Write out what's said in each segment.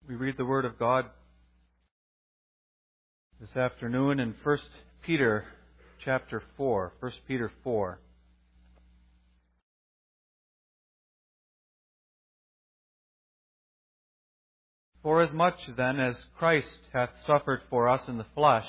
We read the Word of God this afternoon in 1 Peter chapter 4. 1 Peter 4. Forasmuch then as Christ hath suffered for us in the flesh,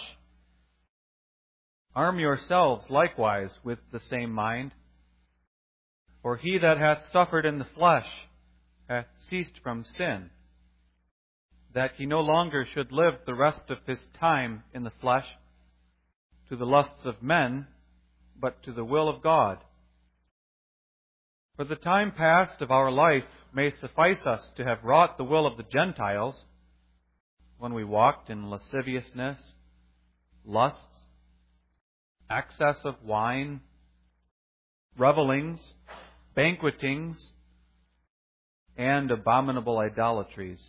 arm yourselves likewise with the same mind. For he that hath suffered in the flesh hath ceased from sin, that he no longer should live the rest of his time in the flesh, to the lusts of men, but to the will of God. For the time past of our life may suffice us to have wrought the will of the Gentiles, when we walked in lasciviousness, lusts, excess of wine, revellings, banquetings, and abominable idolatries,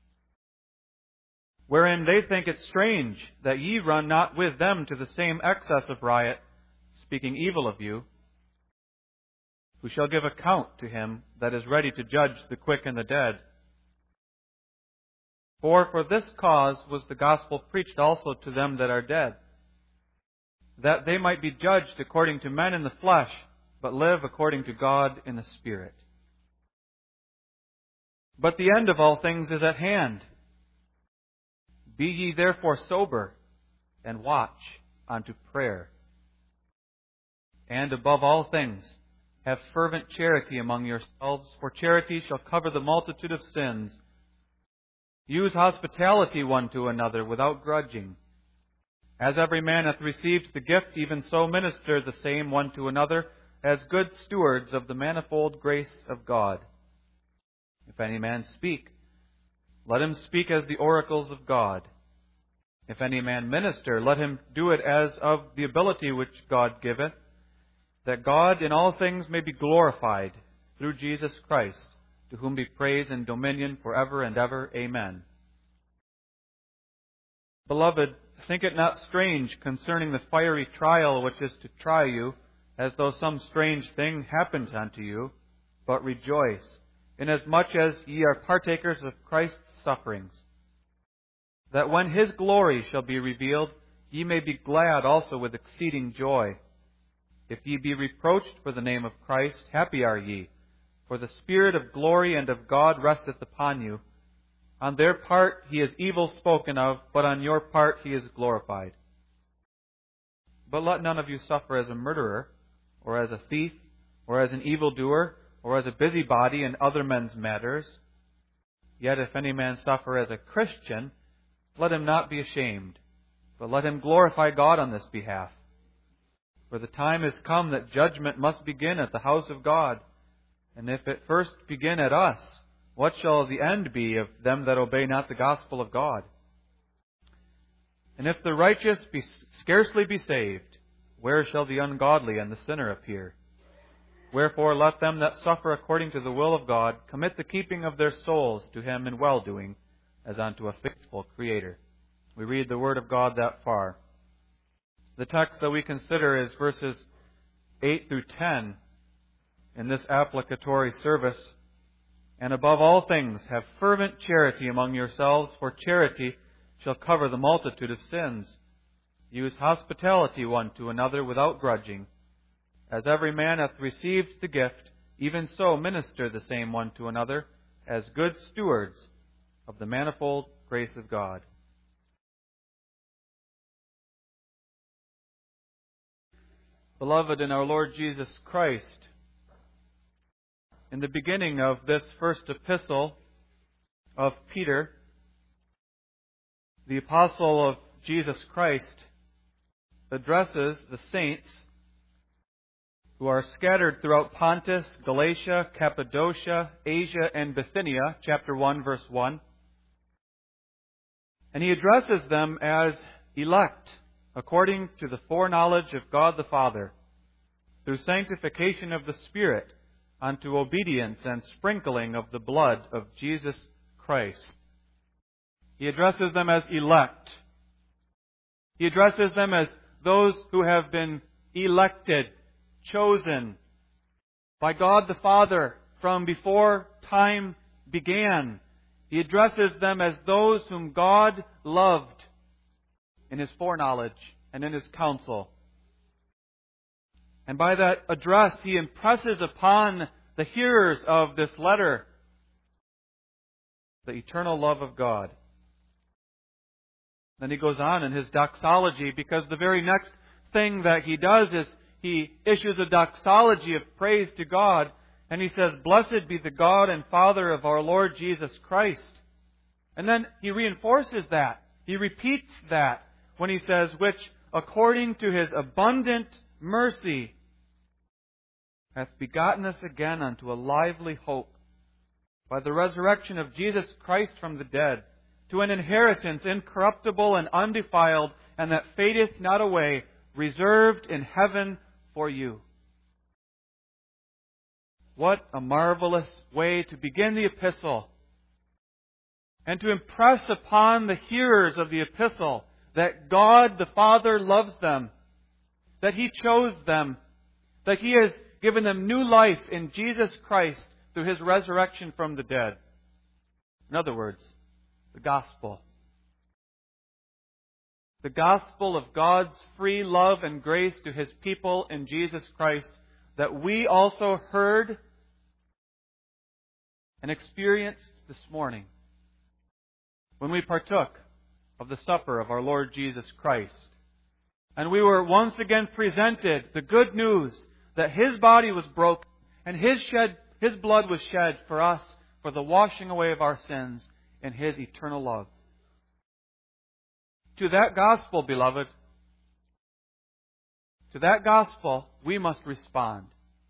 wherein they think it strange that ye run not with them to the same excess of riot, speaking evil of you, who shall give account to him that is ready to judge the quick and the dead. For this cause was the gospel preached also to them that are dead, that they might be judged according to men in the flesh, but live according to God in the Spirit. But the end of all things is at hand. Be ye therefore sober, and watch unto prayer. And above all things, have fervent charity among yourselves, for charity shall cover the multitude of sins. Use hospitality one to another without grudging. As every man hath received the gift, even so minister the same one to another, as good stewards of the manifold grace of God. If any man speak, let him speak as the oracles of God. If any man minister, let him do it as of the ability which God giveth, that God in all things may be glorified through Jesus Christ, to whom be praise and dominion forever and ever. Amen. Beloved, think it not strange concerning the fiery trial which is to try you, as though some strange thing happened unto you, but rejoice, inasmuch as ye are partakers of Christ's sufferings, that when His glory shall be revealed, ye may be glad also with exceeding joy. If ye be reproached for the name of Christ, happy are ye, for the Spirit of glory and of God resteth upon you. On their part He is evil spoken of, but on your part He is glorified. But let none of you suffer as a murderer, or as a thief, or as an evildoer, or as a busybody in other men's matters. Yet if any man suffer as a Christian, let him not be ashamed, but let him glorify God on this behalf. For the time is come that judgment must begin at the house of God. And if it first begin at us, what shall the end be of them that obey not the gospel of God? And if the righteous scarcely be saved, where shall the ungodly and the sinner appear? Wherefore let them that suffer according to the will of God commit the keeping of their souls to Him in well-doing, as unto a faithful Creator. We read the Word of God that far. The text that we consider is verses 8 through 10 in this applicatory service. And above all things, have fervent charity among yourselves, for charity shall cover the multitude of sins. Use hospitality one to another without grudging. As every man hath received the gift, even so minister the same one to another, as good stewards of the manifold grace of God. Beloved in our Lord Jesus Christ, in the beginning of this first epistle of Peter, the apostle of Jesus Christ addresses the saints who are scattered throughout Pontus, Galatia, Cappadocia, Asia, and Bithynia, chapter 1, verse 1. And he addresses them as elect, according to the foreknowledge of God the Father, through sanctification of the Spirit, unto obedience and sprinkling of the blood of Jesus Christ. He addresses them as elect. He addresses them as those who have been elected, chosen by God the Father from before time began He addresses them as those whom God loved in His foreknowledge and in His counsel. And by that address, He impresses upon the hearers of this letter the eternal love of God. Then he goes on in his doxology, because the very next thing that he does is he issues a doxology of praise to God, and he says, "Blessed be the God and Father of our Lord Jesus Christ." And then he reinforces that. He repeats that when he says, "Which, according to His abundant mercy, hath begotten us again unto a lively hope, by the resurrection of Jesus Christ from the dead, to an inheritance incorruptible and undefiled, and that fadeth not away, reserved in heaven for you." What a marvelous way to begin the epistle, and to impress upon the hearers of the epistle that God the Father loves them, that He chose them, that He has given them new life in Jesus Christ through His resurrection from the dead. In other words, the gospel. The gospel of God's free love and grace to His people in Jesus Christ, that we also heard and experienced this morning when we partook of the supper of our Lord Jesus Christ. And we were once again presented the good news that His body was broken and His blood was shed for us for the washing away of our sins in His eternal love. To that gospel, beloved, to that gospel, we must respond.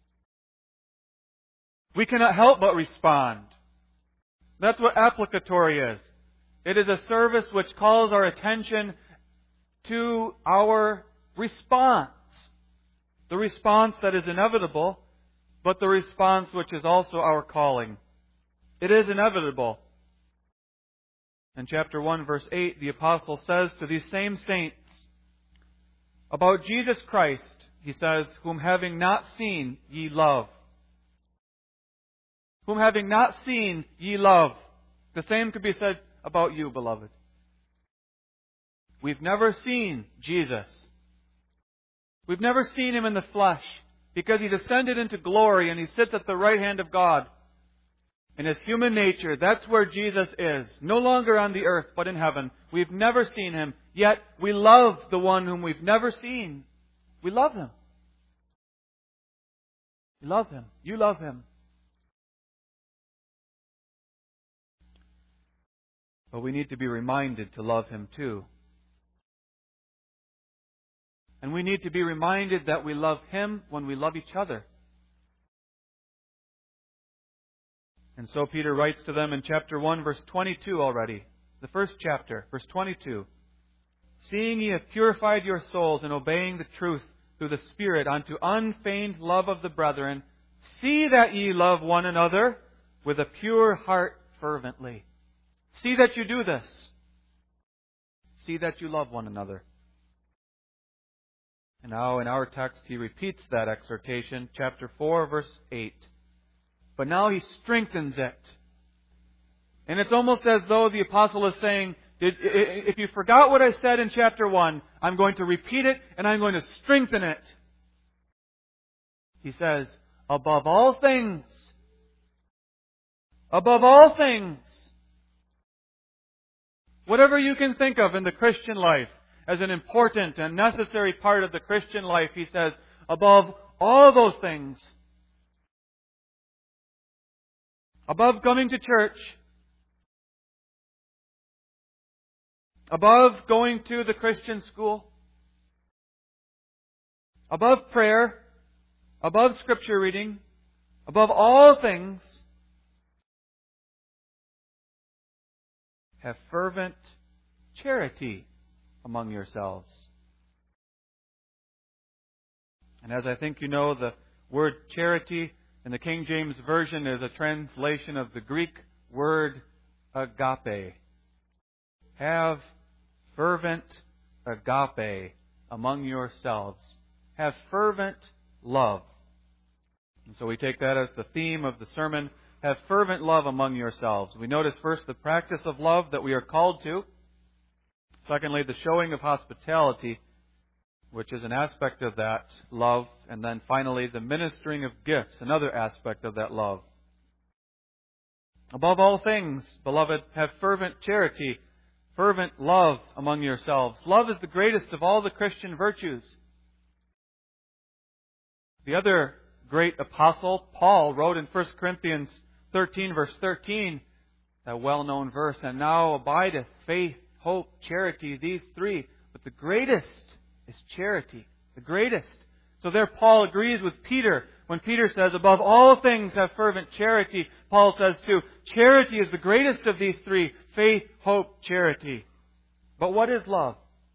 We cannot help but respond. That's what applicatory is. It is a service which calls our attention to our response. The response that is inevitable, but the response which is also our calling. It is inevitable. In chapter 1, verse 8, the apostle says to these same saints about Jesus Christ, he says, "Whom having not seen ye love." Whom having not seen ye love. The same could be said about you, beloved. We've never seen Jesus. We've never seen Him in the flesh, because He descended into glory and He sits at the right hand of God. In His human nature, that's where Jesus is. No longer on the earth, but in heaven. We've never seen Him, yet we love the one whom we've never seen. We love Him. We love Him. You love Him. But we need to be reminded to love Him too. And we need to be reminded that we love Him when we love each other. And so Peter writes to them in chapter 1, verse 22 already. The first chapter, verse 22. "Seeing ye have purified your souls in obeying the truth through the Spirit unto unfeigned love of the brethren, see that ye love one another with a pure heart fervently." See that you do this. See that you love one another. And now in our text he repeats that exhortation, chapter 4, verse 8. But now he strengthens it. And it's almost as though the apostle is saying, if you forgot what I said in chapter 1, I'm going to repeat it and I'm going to strengthen it. He says, above all things, whatever you can think of in the Christian life as an important and necessary part of the Christian life, he says, above all those things, above coming to church, above going to the Christian school, above prayer, above Scripture reading, above all things, have fervent charity among yourselves. And as I think you know, the word charity in the King James Version is a translation of the Greek word agape. Have fervent agape among yourselves. Have fervent love. And so we take that as the theme of the sermon have fervent love among yourselves. We notice first the practice of love that we are called to. Secondly, the showing of hospitality, which is an aspect of that love. And then finally, the ministering of gifts, another aspect of that love. Above all things, beloved, have fervent charity, fervent love among yourselves. Love is the greatest of all the Christian virtues. The other great apostle, Paul, wrote in 1 Corinthians 13, verse 13, that well-known verse, "And now abideth faith, hope, charity, these three. But the greatest is charity." The greatest. So there Paul agrees with Peter. When Peter says, above all things have fervent charity, Paul says too, charity is the greatest of these three. Faith, hope, charity. But what is love?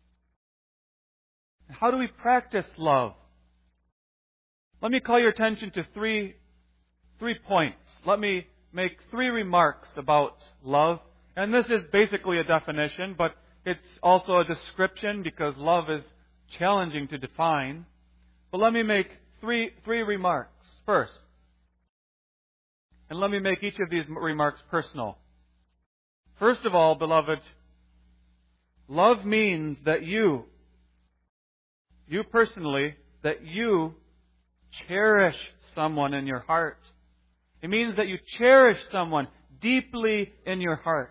How do we practice love? Let me call your attention to three points. Let me make 3 remarks about love. And this is basically a definition, but it's also a description because love is challenging to define. But let me make three remarks. First, and let me make each of these remarks personal. First of all, beloved, love means that you personally, that you cherish someone in your heart. It means that you cherish someone deeply in your heart.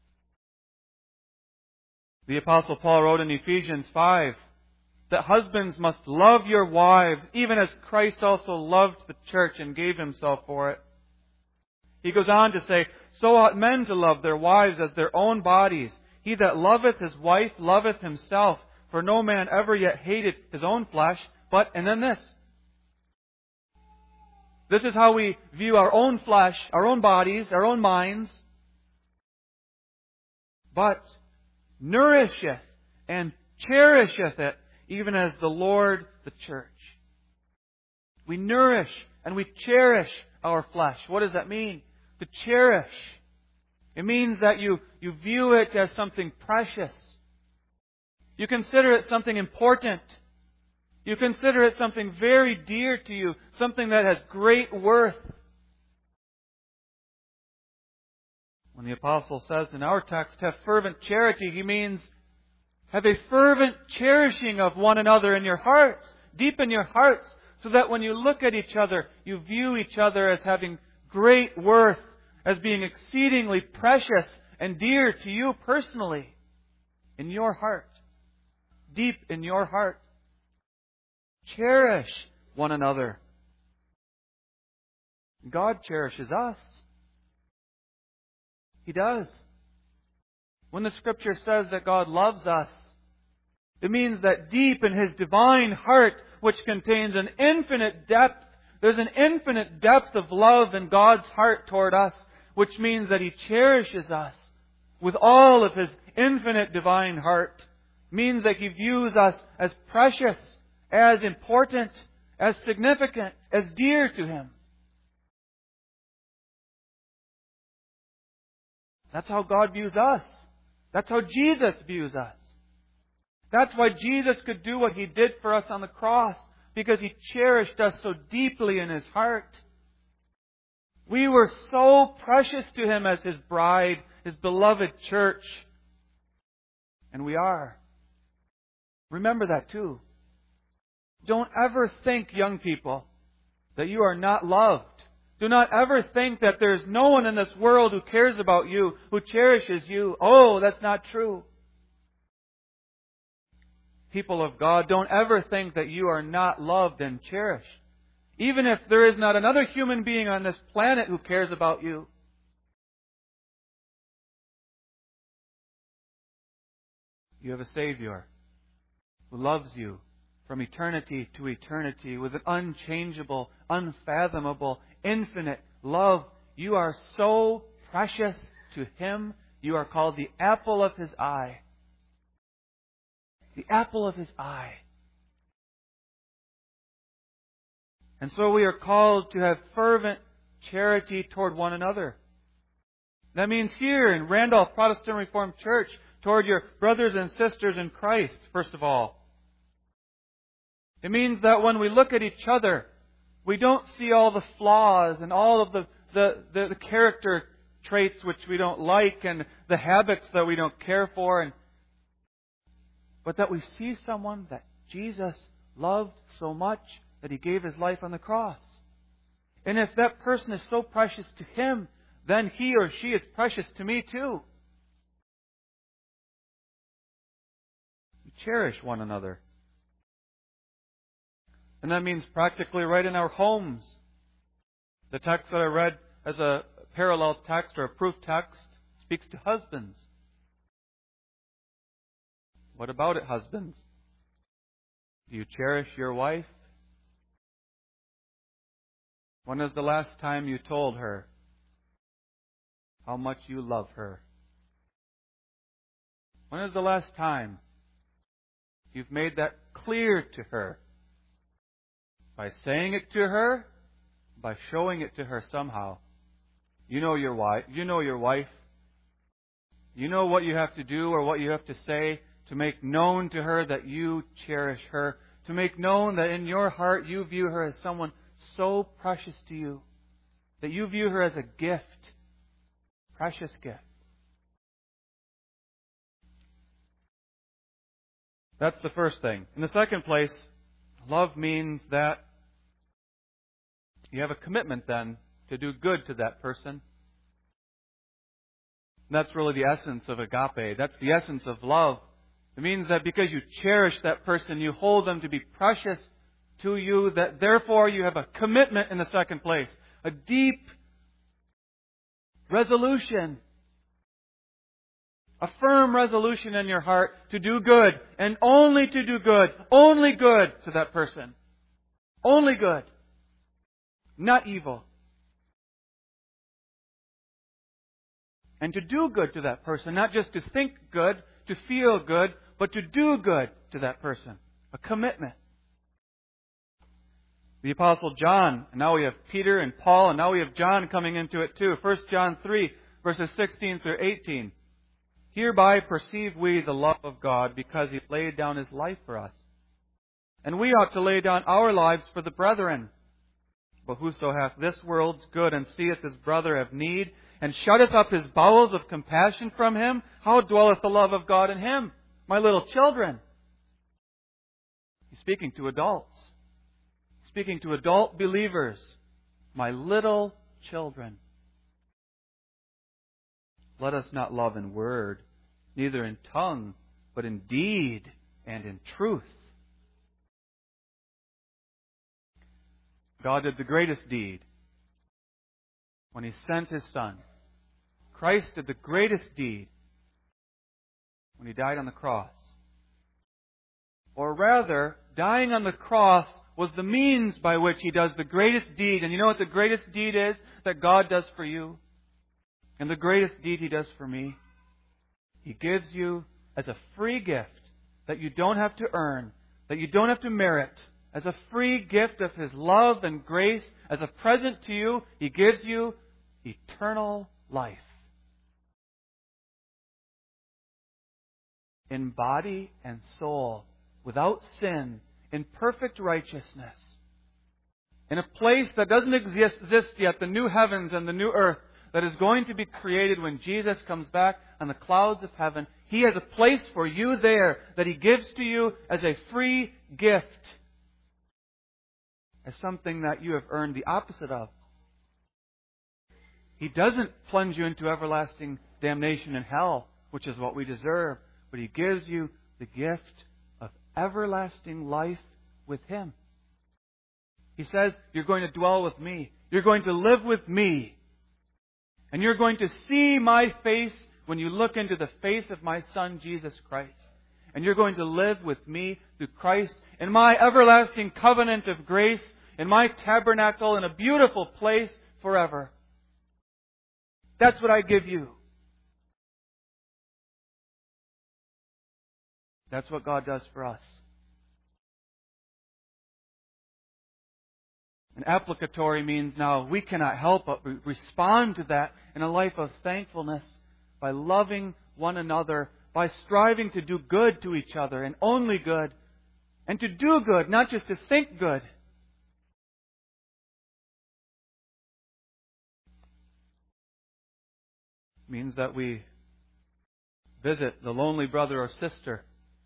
The Apostle Paul wrote in Ephesians 5 that husbands must love your wives, even as Christ also loved the church and gave Himself for it. He goes on to say, so ought men to love their wives as their own bodies. He that loveth his wife loveth himself, for no man ever yet hated his own flesh, but, and then this. This is how we view our own flesh, our own bodies, our own minds. But nourisheth and cherisheth it, even as the Lord the church. We nourish and we cherish our flesh. What does that mean? To cherish. It means that you view it as something precious. You consider it something important. You consider it something very dear to you, something that has great worth. When the Apostle says in our text, have fervent charity, he means have a fervent cherishing of one another in your hearts, deep in your hearts, so that when you look at each other, you view each other as having great worth, as being exceedingly precious and dear to you personally, in your heart, deep in your heart. Cherish one another. God cherishes us. He does. When the Scripture says that God loves us, it means that deep in His divine heart, which contains an infinite depth, there's an infinite depth of love in God's heart toward us, which means that He cherishes us with all of His infinite divine heart. It means that He views us as precious, as important, as significant, as dear to Him. That's how God views us. That's how Jesus views us. That's why Jesus could do what He did for us on the cross, because He cherished us so deeply in His heart. We were so precious to Him as His bride, His beloved church. And we are. Remember that too. Don't ever think, young people, that you are not loved. Do not ever think that there is no one in this world who cares about you, who cherishes you. Oh, that's not true. People of God, don't ever think that you are not loved and cherished. Even if there is not another human being on this planet who cares about you. You have a Savior who loves you from eternity to eternity with an unchangeable, unfathomable, infinite love. You are so precious to Him. You are called the apple of His eye. The apple of His eye. And so we are called to have fervent charity toward one another. That means here in Randolph Protestant Reformed Church, toward your brothers and sisters in Christ, first of all. It means that when we look at each other, we don't see all the flaws and all of the the character traits which we don't like and the habits that we don't care for, but that we see someone that Jesus loved so much that He gave His life on the cross. And if that person is so precious to Him, then he or she is precious to me too. We cherish one another. And that means practically right in our homes. The text that I read as a parallel text or a proof text speaks to husbands. What about it, husbands? Do you cherish your wife? When was the last time you told her how much you love her? When is the last time you've made that clear to her? By saying it to her, by showing it to her somehow. You know your wife. You know your wife. You know what you have to do or what you have to say to make known to her that you cherish her. To make known that in your heart you view her as someone so precious to you. That you view her as a gift. Precious gift. That's the first thing. In the second place, love means that you have a commitment then to do good to that person. And that's really the essence of agape. That's the essence of love. It means that because you cherish that person, you hold them to be precious to you, that therefore you have a commitment in the second place. A deep resolution. A firm resolution in your heart to do good, and only to do good, only good to that person. Only good. Not evil. And to do good to that person, not just to think good, to feel good, but to do good to that person. A commitment. The Apostle John, and now we have Peter and Paul, and now we have John coming into it too. 1 John 3, verses 16 through 18. Hereby perceive we the love of God, because He laid down His life for us. And we ought to lay down our lives for the brethren. But whoso hath this world's good, and seeth his brother have need, and shutteth up his bowels of compassion from him, how dwelleth the love of God in him? My little children. He's speaking to adults. Speaking to adult believers. My little children. Let us not love in word, neither in tongue, but in deed and in truth. God did the greatest deed when He sent His Son. Christ did the greatest deed when He died on the cross. Or rather, dying on the cross was the means by which He does the greatest deed. And you know what the greatest deed is that God does for you? And the greatest deed He does for me? He gives you as a free gift that you don't have to earn, that you don't have to merit. As a free gift of His love and grace, as a present to you, He gives you eternal life. In body and soul, without sin, in perfect righteousness. In a place that doesn't exist yet, the new heavens and the new earth that is going to be created when Jesus comes back on the clouds of heaven. He has a place for you there that He gives to you as a free gift. As something that you have earned the opposite of. He doesn't plunge you into everlasting damnation in hell, which is what we deserve. But He gives you the gift of everlasting life with Him. He says, you're going to dwell with me. You're going to live with me. And you're going to see my face when you look into the face of my Son, Jesus Christ. And you're going to live with me through Christ in my everlasting covenant of grace, in my tabernacle, in a beautiful place forever. That's what I give you. That's what God does for us. And applicatory means now we cannot help but respond to that in a life of thankfulness by loving one another, by striving to do good to each other and only good, and to do good, not just to think good. It means that we visit the lonely brother or sister.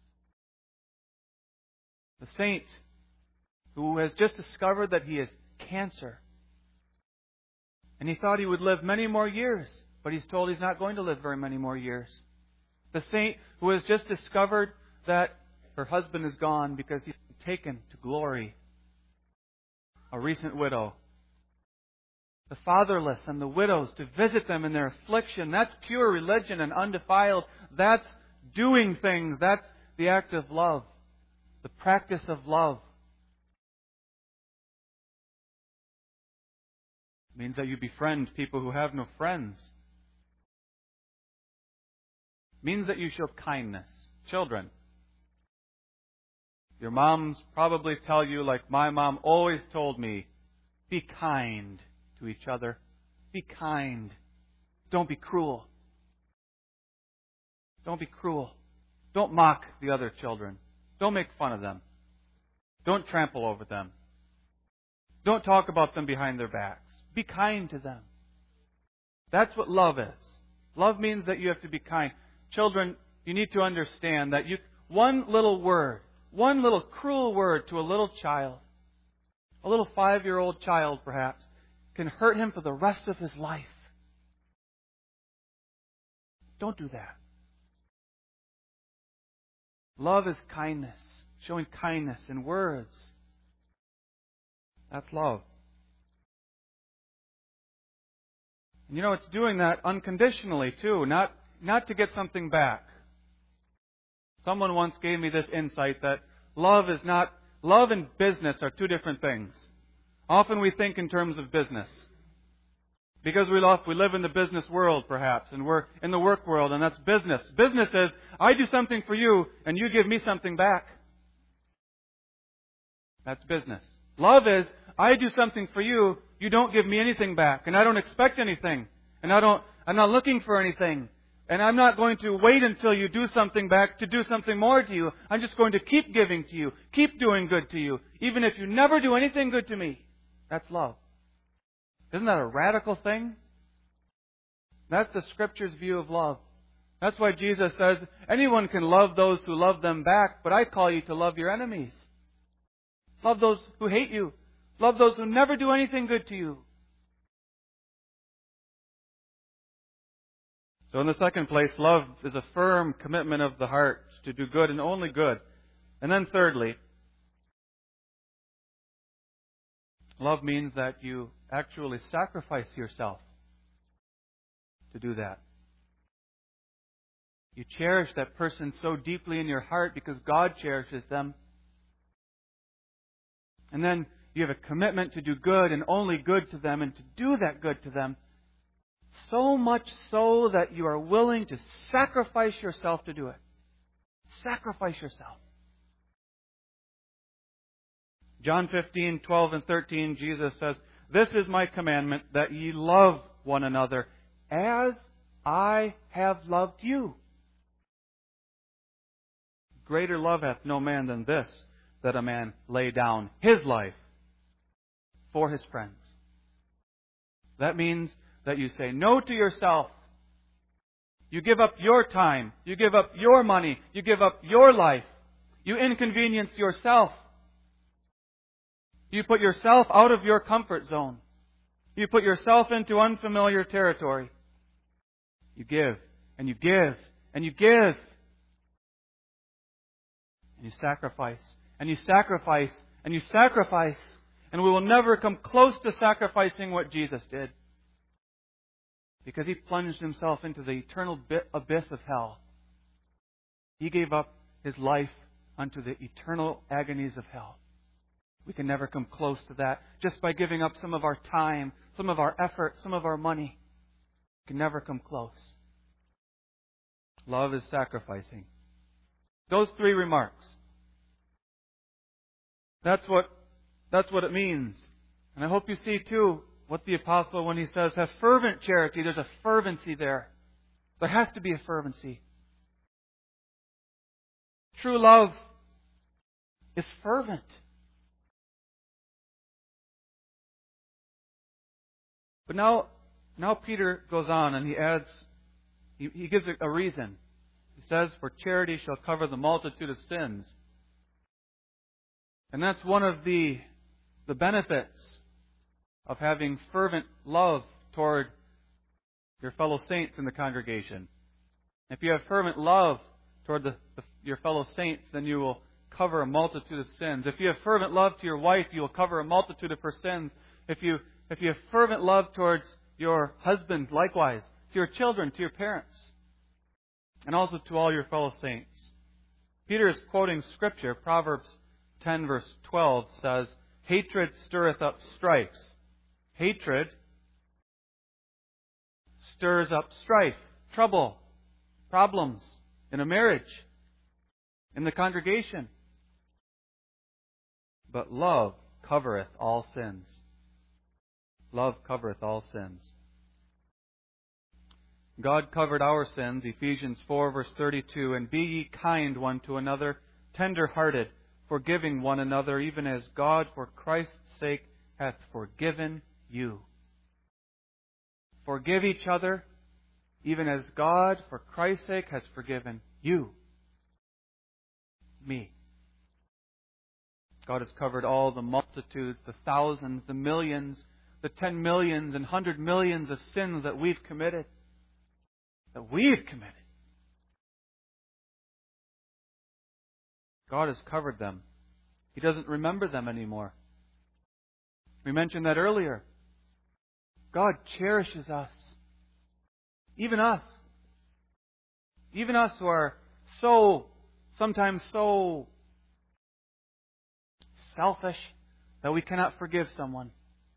The saint who has just discovered that he has cancer. And he thought he would live many more years, but he's told he's not going to live very many more years. The saint who has just discovered that her husband is gone because he's been taken to glory. A recent widow. The fatherless and the widows, to visit them in their affliction. That's pure religion and undefiled. That's doing things. That's the act of love. The practice of love. It means that you befriend people who have no friends. It means that you show kindness. Children, your moms probably tell you, like my mom always told me, be kind to each other. Be kind. Don't be cruel. Don't be cruel. Don't mock the other children. Don't make fun of them. Don't trample over them. Don't talk about them behind their backs. Be kind to them. That's what love is. Love means that you have to be kind. Children, you need to understand that one little word, one little cruel word to a little child, a little 5-year-old child perhaps, can hurt him for the rest of his life. Don't do that. Love is kindness, showing kindness in words. That's love. And it's doing that unconditionally too, not to get something back. Someone once gave me this insight that love and business are two different things. Often we think in terms of business. Because we live in the business world, perhaps, and we're in the work world, and that's business. Business is, I do something for you, and you give me something back. That's business. Love is, I do something for you, you don't give me anything back, and I don't expect anything, and I'm not looking for anything, and I'm not going to wait until you do something back to do something more to you. I'm just going to keep giving to you, keep doing good to you, even if you never do anything good to me. That's love. Isn't that a radical thing? That's the Scripture's view of love. That's why Jesus says, anyone can love those who love them back, but I call you to love your enemies. Love those who hate you. Love those who never do anything good to you. So in the second place, love is a firm commitment of the heart to do good and only good. And then thirdly, love means that you actually sacrifice yourself to do that. You cherish that person so deeply in your heart because God cherishes them. And then you have a commitment to do good and only good to them and to do that good to them. So much so that you are willing to sacrifice yourself to do it. Sacrifice yourself. John 15:12 and 13, Jesus says, this is my commandment, that ye love one another as I have loved you. Greater love hath no man than this, that a man lay down his life for his friends. That means that you say no to yourself. You give up your time. You give up your money. You give up your life. You inconvenience yourself. You put yourself out of your comfort zone. You put yourself into unfamiliar territory. You give, and you give, and you give. And you sacrifice, and you sacrifice, and you sacrifice. And we will never come close to sacrificing what Jesus did. Because He plunged Himself into the eternal abyss of hell. He gave up His life unto the eternal agonies of hell. We can never come close to that just by giving up some of our time, some of our effort, some of our money. We can never come close. Love is sacrificing. Those three remarks. That's what it means. And I hope you see too what the apostle, when he says, have fervent charity, there's a fervency there. There has to be a fervency. True love is fervent. But now Peter goes on and he adds He gives a reason. He says, "For charity shall cover the multitude of sins." And that's one of the benefits of having fervent love toward your fellow saints in the congregation. If you have fervent love toward your fellow saints, then you will cover a multitude of sins. If you have fervent love to your wife, you will cover a multitude of her sins. If you have fervent love towards your husband, likewise, to your children, to your parents, and also to all your fellow saints. Peter is quoting Scripture. Proverbs 10 verse 12 says, "Hatred stirreth up strifes." Hatred stirs up strife, trouble, problems in a marriage, in the congregation. But love covereth all sins. Love covereth all sins. God covered our sins, Ephesians 4 verse 32, "And be ye kind one to another, tender-hearted, forgiving one another, even as God for Christ's sake hath forgiven you." Forgive each other, even as God for Christ's sake has forgiven you. Me. God has covered all the multitudes, the thousands, the millions, the 10 millions and 100 millions of sins that we've committed. God has covered them. He doesn't remember them anymore. We mentioned that earlier. God cherishes us. Even us. Even us who are sometimes so selfish that we cannot forgive someone.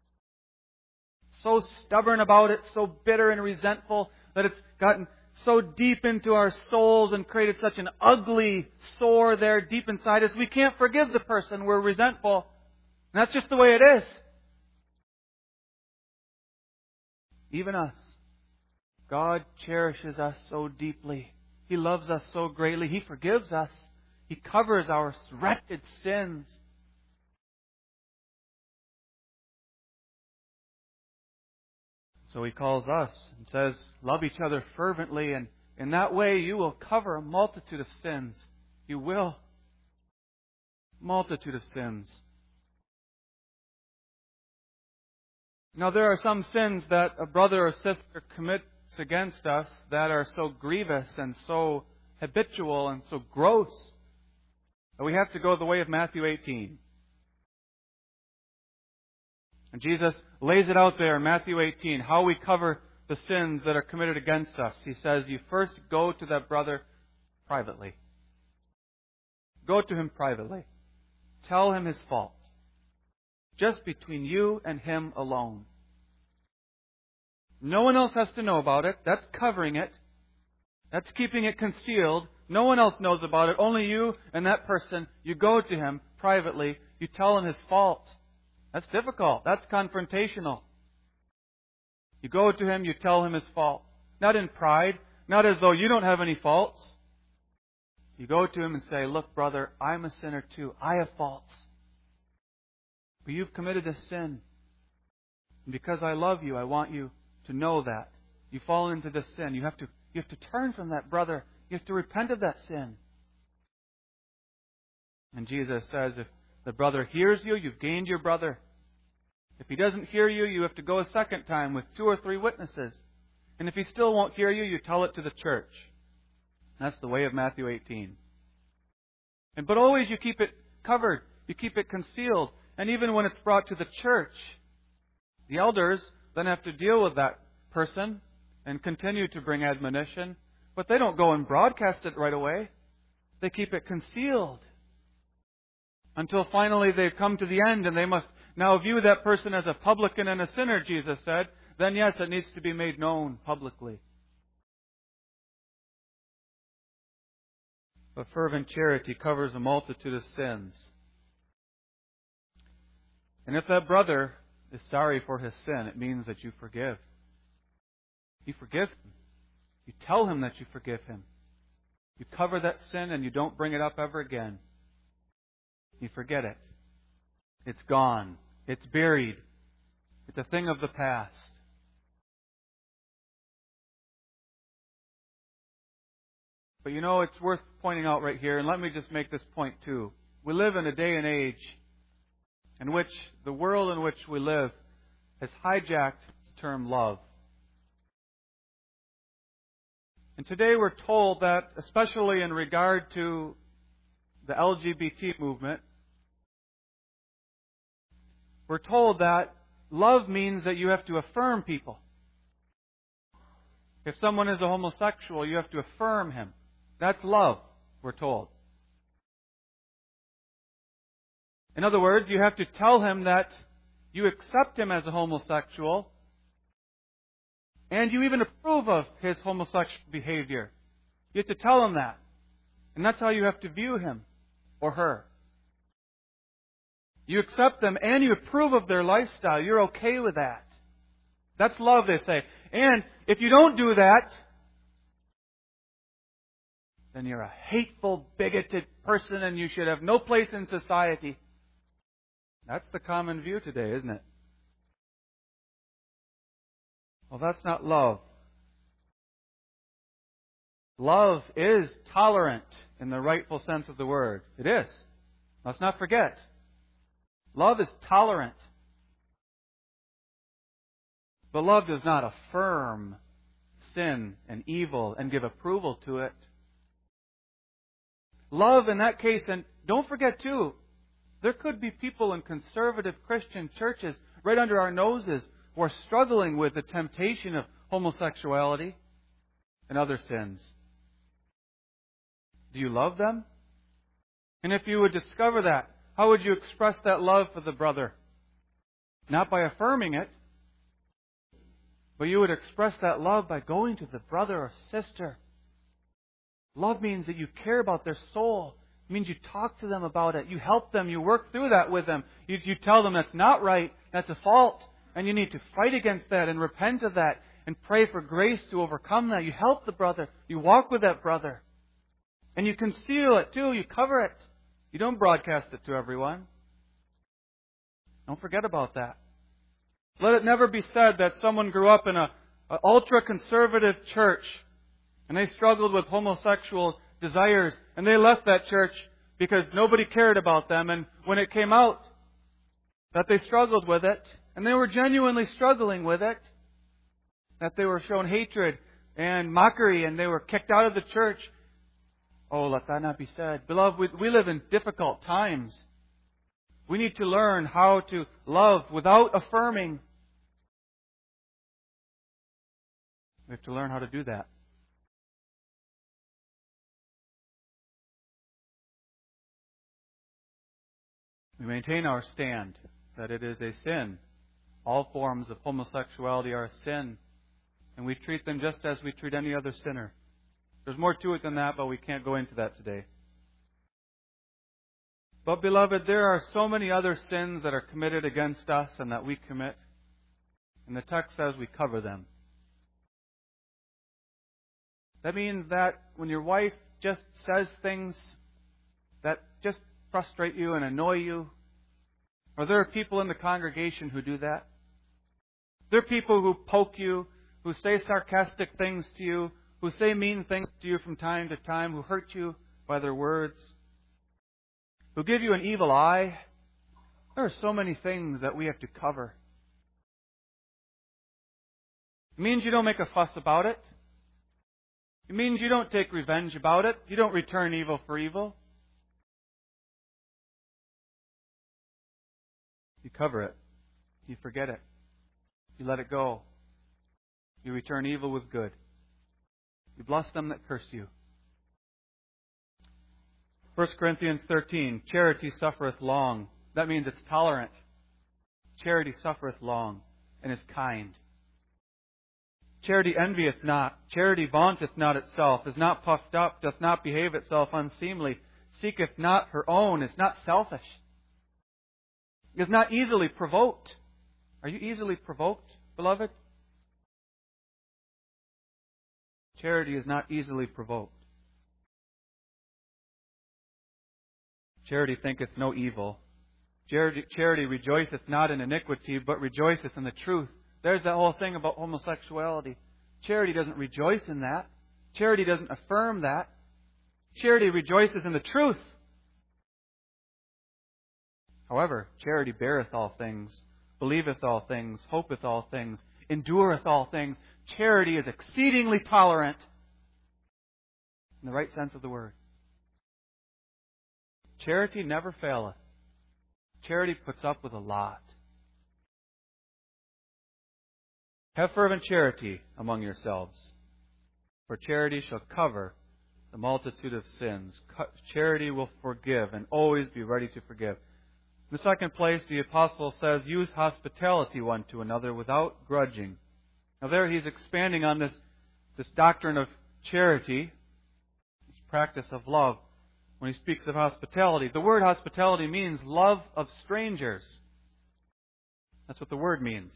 So stubborn about it, so bitter and resentful that it's gotten so deep into our souls and created such an ugly sore there deep inside us. We can't forgive the person. We're resentful. And that's just the way it is. Even us. God cherishes us so deeply. He loves us so greatly. He forgives us. He covers our wretched sins. So He calls us and says, love each other fervently, and in that way you will cover a multitude of sins. You will. Multitude of sins. Now there are some sins that a brother or sister commits against us that are so grievous and so habitual and so gross that we have to go the way of Matthew 18. And Jesus lays it out there in Matthew 18, how we cover the sins that are committed against us. He says, you first go to that brother privately. Go to him privately. Tell him his fault. Just between you and him alone. No one else has to know about it. That's covering it. That's keeping it concealed. No one else knows about it. Only you and that person. You go to him privately. You tell him his fault. That's difficult. That's confrontational. You go to him, you tell him his fault. Not in pride, not as though you don't have any faults. You go to him and say, look, brother, I'm a sinner too. I have faults. But you've committed a sin. And because I love you, I want you to know that. You've fallen into this sin. You have to turn from that, brother. You have to repent of that sin. And Jesus says, if the brother hears you, you've gained your brother. If he doesn't hear you, you have to go a second time with 2 or 3 witnesses. And if he still won't hear you, you tell it to the church. That's the way of Matthew 18. But always you keep it covered. You keep it concealed. And even when it's brought to the church, the elders then have to deal with that person and continue to bring admonition. But they don't go and broadcast it right away. They keep it concealed. Until finally they've come to the end and they must now view that person as a publican and a sinner, Jesus said. Then yes, it needs to be made known publicly. But fervent charity covers a multitude of sins. And if that brother is sorry for his sin, it means that you forgive. You forgive him. You tell him that you forgive him. You cover that sin and you don't bring it up ever again. You forget it. It's gone. It's buried. It's a thing of the past. But it's worth pointing out right here, and let me just make this point too. We live in a day and age in which the world in which we live has hijacked the term love. And today we're told that, especially in regard to the LGBT movement, we're told that love means that you have to affirm people. If someone is a homosexual, you have to affirm him. That's love, we're told. In other words, you have to tell him that you accept him as a homosexual and you even approve of his homosexual behavior. You have to tell him that. And that's how you have to view him or her. You accept them and you approve of their lifestyle. You're okay with that. That's love, they say. And if you don't do that, then you're a hateful, bigoted person and you should have no place in society. That's the common view today, isn't it? Well, that's not love. Love is tolerant in the rightful sense of the word. It is. Let's not forget. Love is tolerant. But love does not affirm sin and evil and give approval to it. Love in that case, and don't forget too, there could be people in conservative Christian churches right under our noses who are struggling with the temptation of homosexuality and other sins. Do you love them? And if you would discover that, how would you express that love for the brother? Not by affirming it, but you would express that love by going to the brother or sister. Love means that you care about their soul. It means you talk to them about it. You help them. You work through that with them. You tell them that's not right. That's a fault. And you need to fight against that and repent of that and pray for grace to overcome that. You help the brother. You walk with that brother. And you conceal it too. You cover it. You don't broadcast it to everyone. Don't forget about that. Let it never be said that someone grew up in an ultra-conservative church and they struggled with homosexual desires and they left that church because nobody cared about them, and when it came out that they struggled with it and they were genuinely struggling with it, that they were shown hatred and mockery and they were kicked out of the church. Oh, let that not be said. Beloved, we live in difficult times. We need to learn how to love without affirming. We have to learn how to do that. We maintain our stand that it is a sin. All forms of homosexuality are a sin. And we treat them just as we treat any other sinner. There's more to it than that, but we can't go into that today. But beloved, there are so many other sins that are committed against us and that we commit. And the text says we cover them. That means that when your wife just says things that just frustrate you and annoy you, or there are people in the congregation who do that. There are people who poke you, who say sarcastic things to you, who say mean things to you from time to time, who hurt you by their words, who give you an evil eye. There are so many things that we have to cover. It means you don't make a fuss about it. It means you don't take revenge about it. You don't return evil for evil. You cover it. You forget it. You let it go. You return evil with good. You bless them that curse you. 1 Corinthians 13, charity suffereth long. That means it's tolerant. Charity suffereth long and is kind. Charity envieth not. Charity vaunteth not itself, is not puffed up, doth not behave itself unseemly, seeketh not her own, is not selfish, is not easily provoked. Are you easily provoked, beloved? Charity is not easily provoked. Charity thinketh no evil. Charity rejoiceth not in iniquity, but rejoiceth in the truth. There's that whole thing about homosexuality. Charity doesn't rejoice in that. Charity doesn't affirm that. Charity rejoices in the truth. However, charity beareth all things, believeth all things, hopeth all things, endureth all things. Charity is exceedingly tolerant in the right sense of the word. Charity never faileth. Charity puts up with a lot. Have fervent charity among yourselves, for charity shall cover the multitude of sins. Charity will forgive and always be ready to forgive. In the second place, the apostle says, use hospitality one to another without grudging. Now there he's expanding on this doctrine of charity, this practice of love, when he speaks of hospitality. The word hospitality means love of strangers. That's what the word means.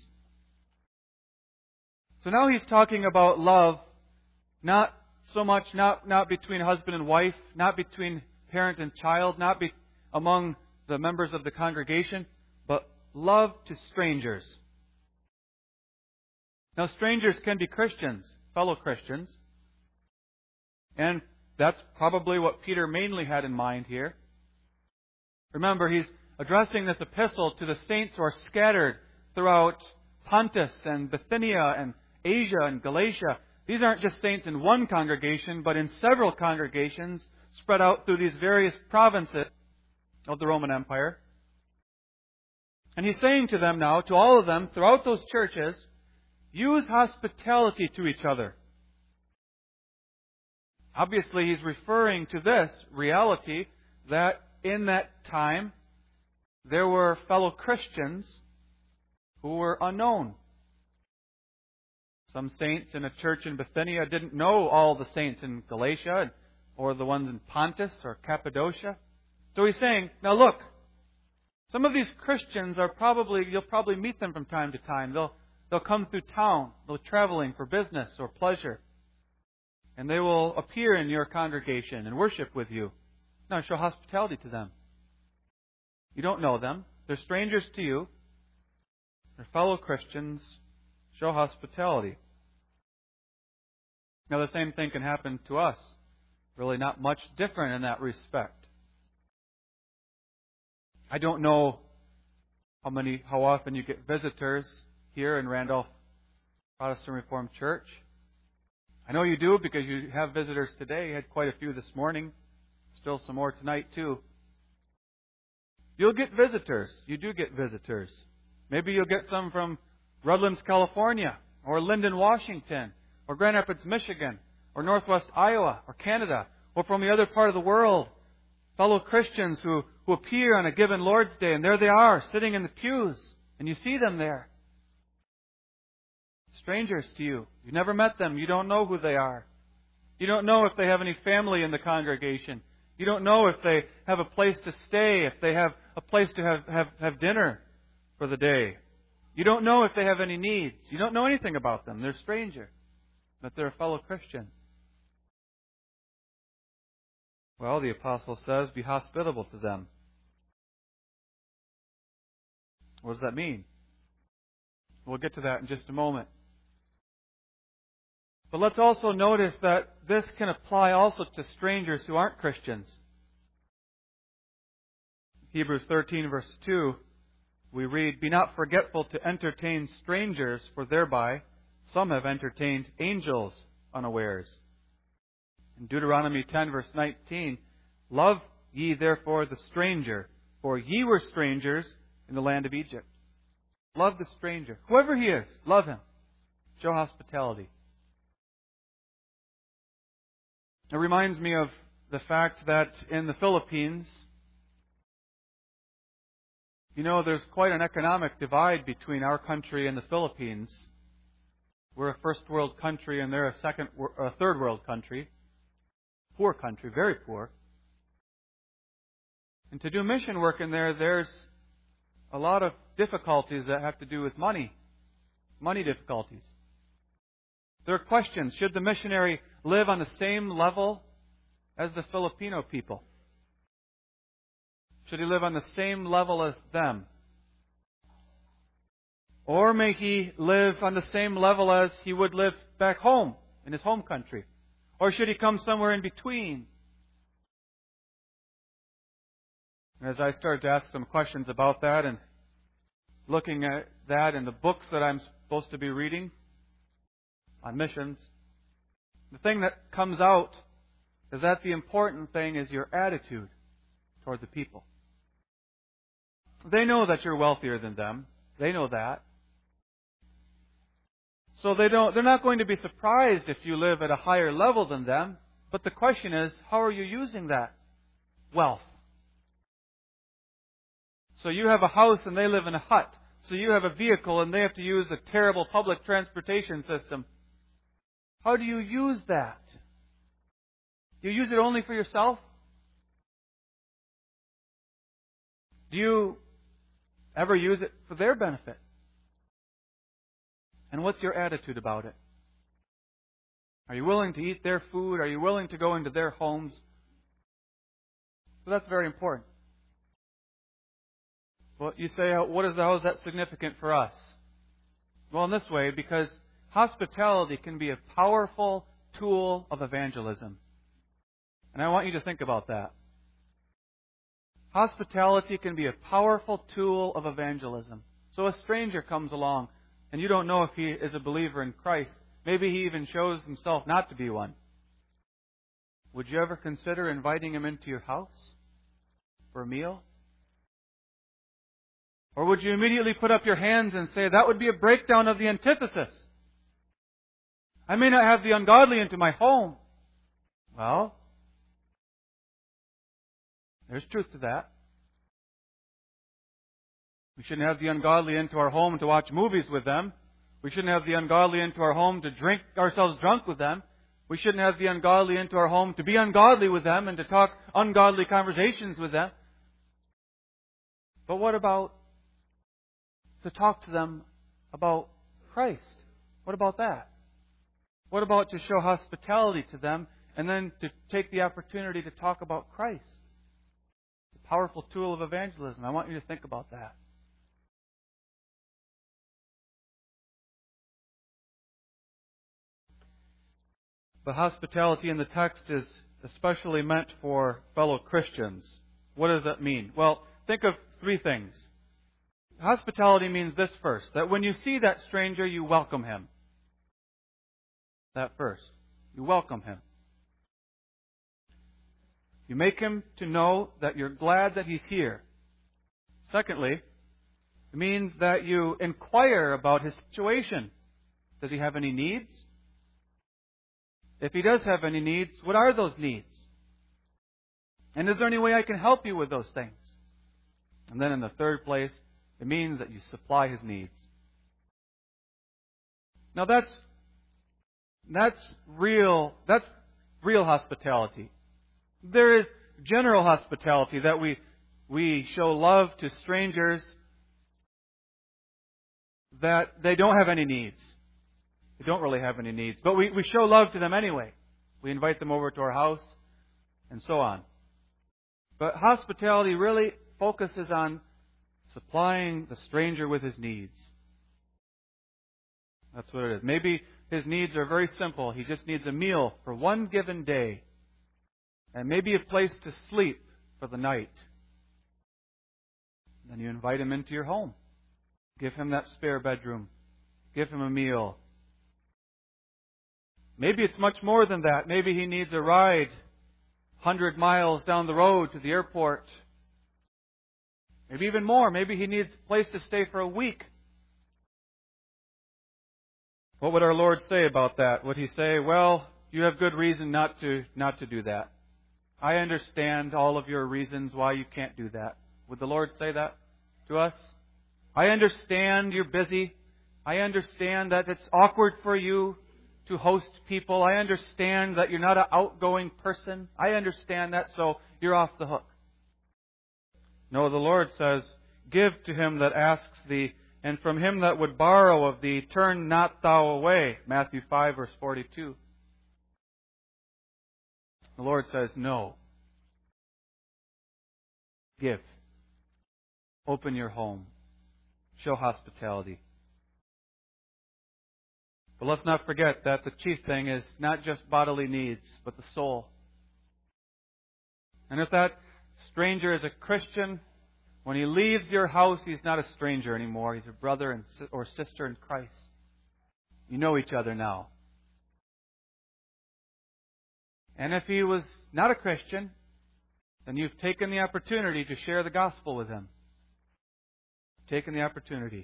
So now he's talking about love, not so much, not between husband and wife, not between parent and child, not among the members of the congregation, but love to strangers. Now, strangers can be Christians, fellow Christians, and that's probably what Peter mainly had in mind here. Remember, he's addressing this epistle to the saints who are scattered throughout Pontus and Bithynia and Asia and Galatia. These aren't just saints in one congregation, but in several congregations spread out through these various provinces of the Roman Empire. And he's saying to them now, to all of them, throughout those churches, use hospitality to each other. Obviously, he's referring to this reality that in that time, there were fellow Christians who were unknown. Some saints in a church in Bithynia didn't know all the saints in Galatia or the ones in Pontus or Cappadocia. So he's saying, now look, some of these Christians you'll probably meet them from time to time. They'll come through town. They're traveling for business or pleasure. And they will appear in your congregation and worship with you. Now show hospitality to them. You don't know them. They're strangers to you. They're fellow Christians. Show hospitality. Now the same thing can happen to us. Really not much different in that respect. I don't know how often you get visitors here in Randolph Protestant Reformed Church. I know you do because you have visitors today. You had quite a few this morning. Still some more tonight too. You'll get visitors. You do get visitors. Maybe you'll get some from Redlands, California, or Linden, Washington, or Grand Rapids, Michigan, or Northwest Iowa, or Canada, or from the other part of the world. Fellow Christians who appear on a given Lord's Day, and there they are, sitting in the pews, and you see them there. Strangers to you. You've never met them. You don't know who they are. You don't know if they have any family in the congregation. You don't know if they have a place to stay, if they have a place to have dinner for the day. You don't know if they have any needs. You don't know anything about them. They're a stranger, but they're a fellow Christian. Well, the apostle says, be hospitable to them. What does that mean? We'll get to that in just a moment. But let's also notice that this can apply also to strangers who aren't Christians. Hebrews 13, verse 2, we read, be not forgetful to entertain strangers, for thereby some have entertained angels unawares. In Deuteronomy 10, verse 19, love ye therefore the stranger, for ye were strangers in the land of Egypt. Love the stranger. Whoever he is, love him. Show hospitality. It reminds me of the fact that in the Philippines, there's quite an economic divide between our country and the Philippines. We're a first world country and they're a third world country. Poor country, very poor. And to do mission work in there's a lot of difficulties that have to do with money difficulties. There are questions. Should the missionary live on the same level as the Filipino people? Should he live on the same level as them? Or may he live on the same level as he would live back home in his home country? Or should he come somewhere in between? As I started to ask some questions about that and looking at that in the books that I'm supposed to be reading on missions, the thing that comes out is that the important thing is your attitude toward the people. They know that you're wealthier than them. They know that. So they're not going to be surprised if you live at a higher level than them. But the question is, how are you using that wealth? So you have a house and they live in a hut. So you have a vehicle and they have to use a terrible public transportation system. How do you use that? Do you use it only for yourself? Do you ever use it for their benefit? And what's your attitude about it? Are you willing to eat their food? Are you willing to go into their homes? So that's very important. Well, you say, how is that significant for us? Well, in this way, because hospitality can be a powerful tool of evangelism. And I want you to think about that. Hospitality can be a powerful tool of evangelism. So a stranger comes along, and you don't know if he is a believer in Christ. Maybe he even shows himself not to be one. Would you ever consider inviting him into your house for a meal? Or would you immediately put up your hands and say, that would be a breakdown of the antithesis? I may not have the ungodly into my home. Well, there's truth to that. We shouldn't have the ungodly into our home to watch movies with them. We shouldn't have the ungodly into our home to drink ourselves drunk with them. We shouldn't have the ungodly into our home to be ungodly with them and to talk ungodly conversations with them. But what about to talk to them about Christ? What about that? What about to show hospitality to them and then to take the opportunity to talk about Christ? It's a powerful tool of evangelism. I want you to think about that. But hospitality in the text is especially meant for fellow Christians. What does that mean? Well, think of three things. Hospitality means this first, that when you see that stranger, you welcome him. That first. You welcome him. You make him to know that you're glad that he's here. Secondly, it means that you inquire about his situation. Does he have any needs? If he does have any needs, what are those needs? And is there any way I can help you with those things? And then in the third place, it means that you supply his needs. Now that's real hospitality. There is general hospitality that we show love to strangers that they don't have any needs. They don't really have any needs. But we show love to them anyway. We invite them over to our house and so on. But hospitality really focuses on supplying the stranger with his needs. That's what it is. Maybe his needs are very simple. He just needs a meal for one given day. And maybe a place to sleep for the night. Then you invite him into your home. Give him that spare bedroom. Give him a meal. Maybe it's much more than that. Maybe he needs a ride 100 miles down the road to the airport. Maybe even more. Maybe he needs a place to stay for a week. What would our Lord say about that? Would He say, well, you have good reason not to do that. I understand all of your reasons why you can't do that. Would the Lord say that to us? I understand you're busy. I understand that it's awkward for you to host people. I understand that you're not an outgoing person. I understand that, so you're off the hook. No, the Lord says, give to him that asks thee, and from him that would borrow of thee, turn not thou away. Matthew 5, verse 42. The Lord says, no. Give. Open your home. Show hospitality. But let's not forget that the chief thing is not just bodily needs, but the soul. And if that stranger is a Christian, when he leaves your house, he's not a stranger anymore. He's a brother or sister in Christ. You know each other now. And if he was not a Christian, then you've taken the opportunity to share the gospel with him. Taken the opportunity.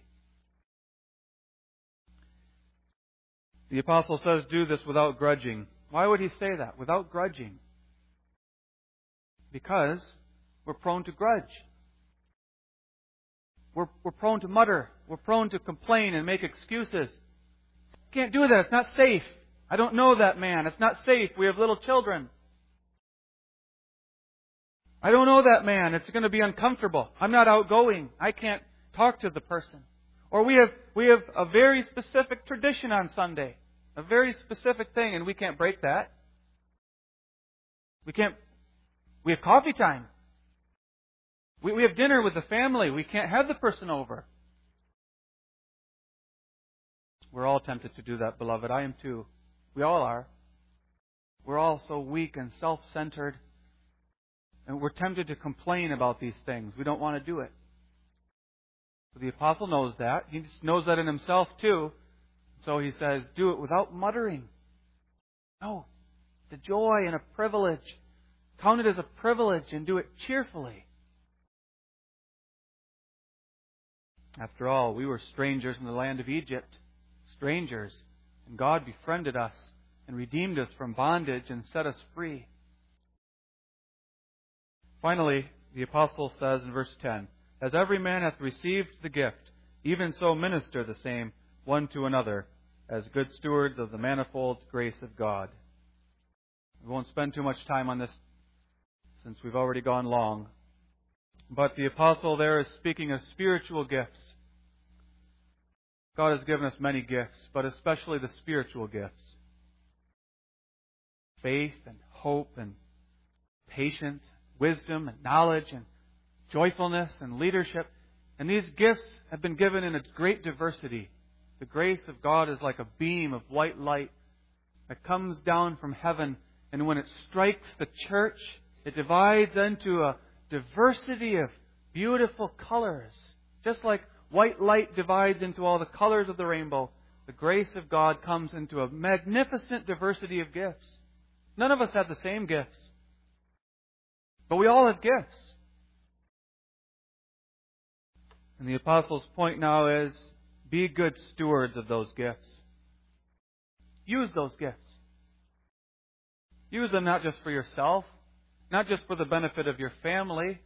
The apostle says, do this without grudging. Why would he say that? Without grudging. Because we're prone to grudge. We're prone to mutter. We're prone to complain and make excuses. Can't do that. It's not safe. I don't know that man. It's not safe. We have little children. I don't know that man. It's going to be uncomfortable. I'm not outgoing. I can't talk to the person. Or we have a very specific tradition on Sunday. A very specific thing, and we can't break that. We have coffee time. We have dinner with the family. We can't have the person over. We're all tempted to do that, beloved. I am too. We all are. We're all so weak and self-centered. And we're tempted to complain about these things. We don't want to do it. So the apostle knows that. He just knows that in himself too. So he says, do it without muttering. No. It's a joy and a privilege. Count it as a privilege and do it cheerfully. After all, we were strangers in the land of Egypt. Strangers. And God befriended us and redeemed us from bondage and set us free. Finally, the apostle says in verse 10, as every man hath received the gift, even so minister the same one to another, as good stewards of the manifold grace of God. We won't spend too much time on this since we've already gone long. But the apostle there is speaking of spiritual gifts. God has given us many gifts, but especially the spiritual gifts. Faith and hope and patience, wisdom and knowledge and joyfulness and leadership. And these gifts have been given in a great diversity. The grace of God is like a beam of white light that comes down from heaven, and when it strikes the church, it divides into a diversity of beautiful colors. Just like white light divides into all the colors of the rainbow, the grace of God comes into a magnificent diversity of gifts. None of us have the same gifts, but we all have gifts. And the apostle's point now is, be good stewards of those gifts. Use those gifts. Use them not just for yourself, not just for the benefit of your family.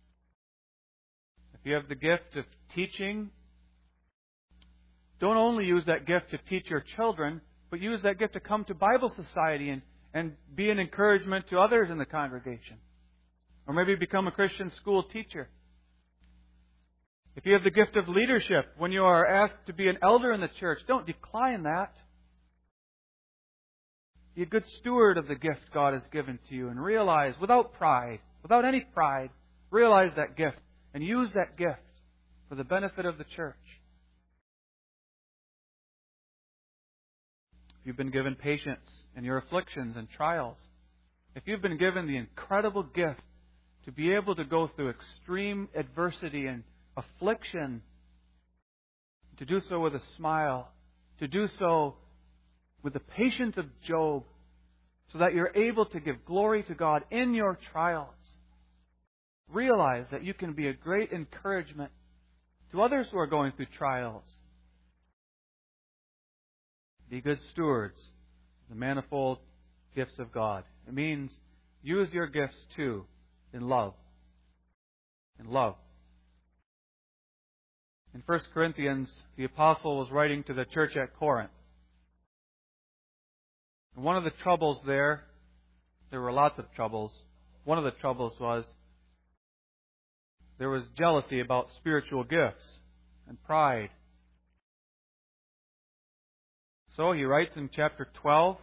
If you have the gift of teaching, don't only use that gift to teach your children, but use that gift to come to Bible society and be an encouragement to others in the congregation. Or maybe become a Christian school teacher. If you have the gift of leadership, when you are asked to be an elder in the church, don't decline that. Be a good steward of the gift God has given to you and realize, without pride, without any pride, realize that gift and use that gift for the benefit of the church. If you've been given patience in your afflictions and trials, if you've been given the incredible gift to be able to go through extreme adversity and affliction, to do so with a smile, to do so with the patience of Job, so that you're able to give glory to God in your trials. Realize that you can be a great encouragement to others who are going through trials. Be good stewards of the manifold gifts of God. It means use your gifts too in love. In love. In 1 Corinthians, the apostle was writing to the church at Corinth. And one of the troubles there were lots of troubles. One of the troubles was there was jealousy about spiritual gifts and pride. So he writes in chapter 12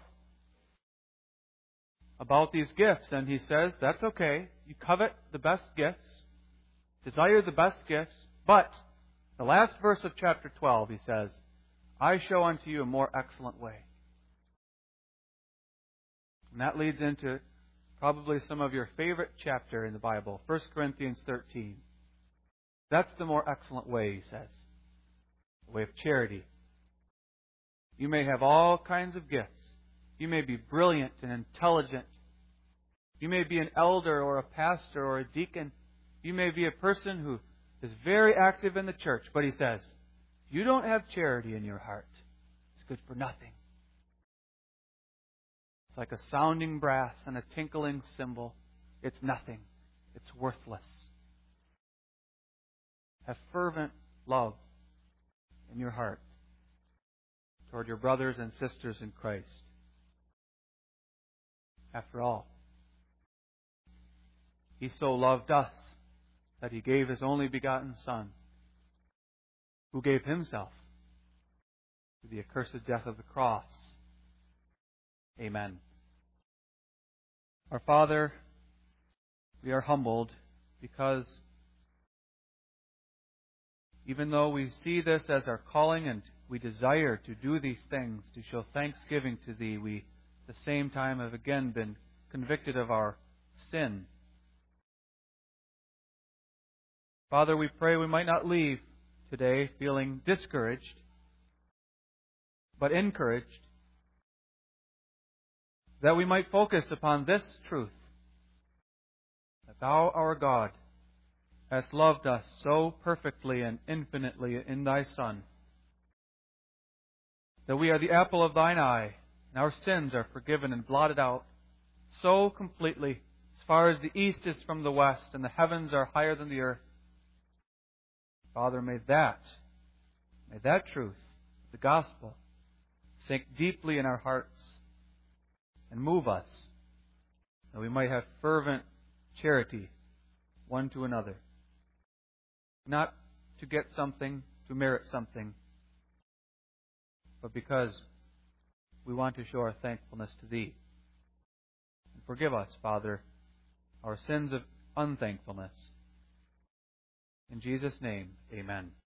about these gifts, and he says, that's okay. You covet the best gifts, desire the best gifts, but the last verse of chapter 12, he says, I show unto you a more excellent way. And that leads into probably some of your favorite chapter in the Bible, 1 Corinthians 13. That's the more excellent way, he says. The way of charity. You may have all kinds of gifts. You may be brilliant and intelligent. You may be an elder or a pastor or a deacon. You may be a person who is very active in the church. But he says, if you don't have charity in your heart, it's good for nothing. It's like a sounding brass and a tinkling cymbal. It's nothing. It's worthless. Have fervent love in your heart toward your brothers and sisters in Christ. After all, He so loved us that He gave His only begotten Son, who gave Himself to the accursed death of the cross. Amen. Our Father, we are humbled because even though we see this as our calling and we desire to do these things, to show thanksgiving to Thee, we at the same time have again been convicted of our sin. Father, we pray we might not leave today feeling discouraged, but encouraged, that we might focus upon this truth, that Thou, our God, hast loved us so perfectly and infinitely in Thy Son, that we are the apple of Thine eye, and our sins are forgiven and blotted out so completely, as far as the east is from the west, and the heavens are higher than the earth. Father, may that truth, the gospel, sink deeply in our hearts and move us, that we might have fervent charity one to another. Not to get something, to merit something, but because we want to show our thankfulness to Thee. And forgive us, Father, our sins of unthankfulness. In Jesus' name, amen.